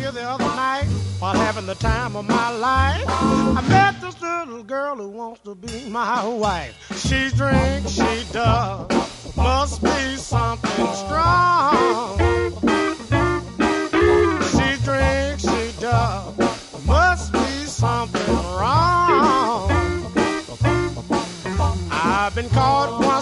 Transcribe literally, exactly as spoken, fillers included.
here the other night while having the time of my life. I met this little girl who wants to be my wife. She drinks, she does, must be something strong. She drinks, she does, must be something wrong. I've been caught